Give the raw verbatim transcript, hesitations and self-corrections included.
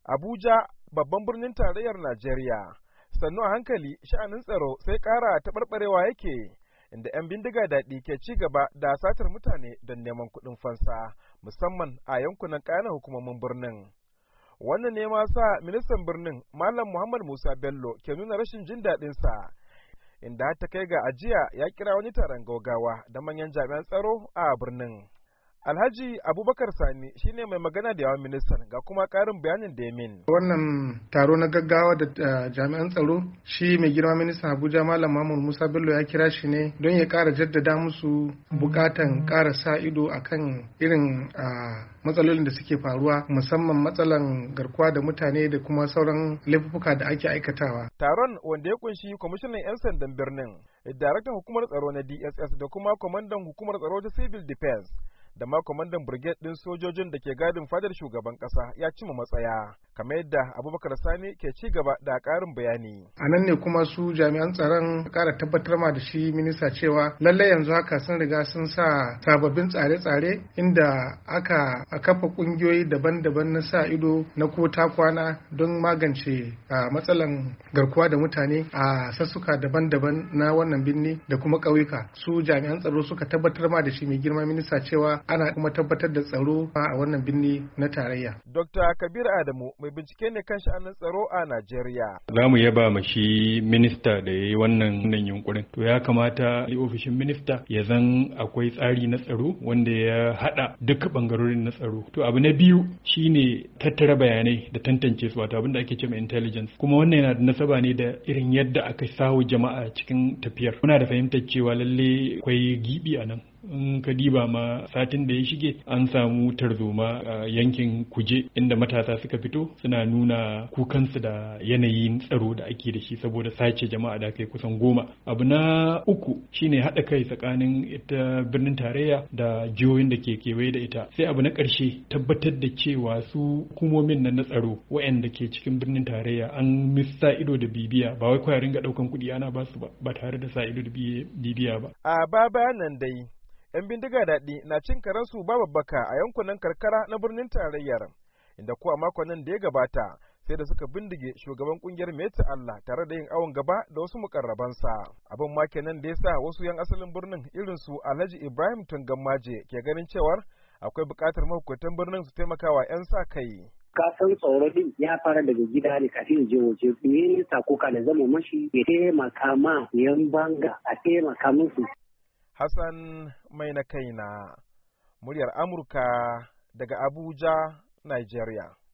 Abuja, babban birnin tarayyar Najeriya, sannu a hankali sha'anin tsaro sai ƙara taɓarɓarewa yake, inda 'yan bindiga daɗi ke ci gaba da satar mutane don neman kuɗin fansa, musamman a yankunan ƙananan hukumomin birnin. Wannan ne ma sa ministan birnin Malam Muhammad Musa Bello ke nuna rashin jin daɗinsa, inda har ta kai ga ajiya ya kira wani taron gaugawa da manyan jami'an tsaro a birnin. Alhaji Abubakar Sani shine mai magana da yawan ministan ga kuma ƙarin bayanin da ya min. Wannan taro na gaggawa da jami'an tsaro shi mai girma ministan Abuja Malam Muhammad Musa Bello ya kira shi ne don ya ƙara jaddada musu bukatan ƙara sa ido akan irin matsalolin da suke faruwa, musamman matsalan garkuwa da mutane da kuma sauran laifuka da ake aikatawa. Taron wanda ya kunshi kwamishinan 'yan sandan birnin, daraktan hukumar tsaro na D S S da kuma kwamandan hukumar tsaro ta Civil Defense da ma kwamandan brigade ɗin sojojin da ke gadin fadar shugaban ƙasa ya cima matsaya, kamar yadda Abubakar Sani ke ci gaba da ƙarin bayani. A nan ne kuma su jami'an tsaron ƙara tabbatar ma da shi minista cewa lallai yanzu haka sun riga sun sa sababbin tsare-tsare inda aka kafa ƙungiyoyi daban-daban na sa ido na ko ta kwana don magance matsalan garkuwa da mutane a sassuka daban-daban na wannan birni da kuma ƙauyuka. Su jami'an tsaro suka tabbatar ma da shi mai girma minista cewa ana kuma tabbatar da tsaro a wannan birni na tarayya. Dokta Kabir Adamu mai bincike ne kan sha'anin tsaro a Najeriya. Za mu yaba ma shi minista da ya yi wannan nan yunkurin. To ya kamata ofishin minista ya zan akwai tsari na tsaro wanda ya haɗa duka bangarorin na tsaro. To abu na biyu shine tattara bayanai da tantance su, wato abin da ake cewa intelligence. Kuma wannan yana da nasaba ne da irin yadda aka sawo jama'a cikin tafiyar. Muna da fahimtar cewa lalle akwai gibi a nan. In ka diba ma satin da ya shige an samu tarzoma a yankin Kuje inda matasa suka fito suna nuna kukansu da yanayin tsaro da ake da shi saboda sace jama'a da kai kusan goma. Abu na uku shine haɗa kai tsakanin ita birnin tarayya da jihohin da ke kewaye da ita. Sai abu na ƙarshe tabbatar da cewa su hukumomin nan na tsaro waɗanda ke cikin birnin tarayya an mista ido da bibiya, ba wai kawai ringa ɗaukan kuɗi ana ba su ba ba tare da sa ido da bibiya ba. A ba bayanan dai 'yan bindiga daɗi na cin karensu ba babbaka a yankunan karkara na birnin tarayyar, inda kuwa makon nan da ya gabata sai da suka bindige shugaban kungiyar Meta Allah tare da yin awon gaba da wasu mukarrabansa. Abin ma kenan da ya sa wasu 'yan asalin birnin irin su Alhaji Ibrahim Tungammaje ke ganin cewar akwai buƙatar mahukuntan birnin su taimakawa 'yan sa kai. Kasan tsoro din ya fara daga gida ne kafin je waje. Me ne sako ka da zama mashi ya taimaka ma yan banga a taimaka musu. Hassan mai na kaina, muryar Amurka daga Abuja, Nigeria.